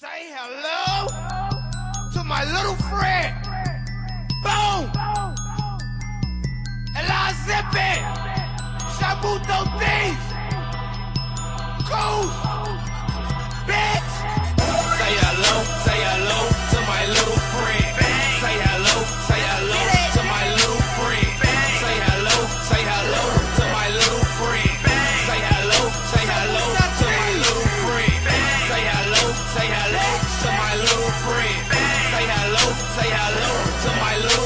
Say hello to my little friend. Boom. Ella Zippy. Shabuto Thieves. Goose. Bitch. Say hello to my little friend. Say hello to my little friend. Say hello to my little friend. Say hello to my little friend. Say hello to my little friend. Say hello to my little